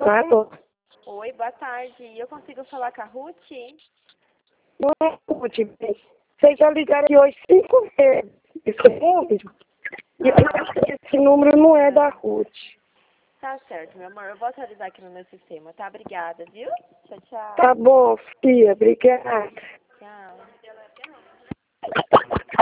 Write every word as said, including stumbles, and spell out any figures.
Alô? Oi, boa tarde. Eu consigo falar com a Ruth? Não é Ruth, bem. Vocês já ligaram aqui hoje cinco vezes. Esse número? E eu acho que esse número não é da Ruth. Tá certo, meu amor. Eu vou atualizar aqui no meu sistema, tá? Obrigada, viu? Tchau, tchau. Tá bom, filha. Obrigada. Tchau.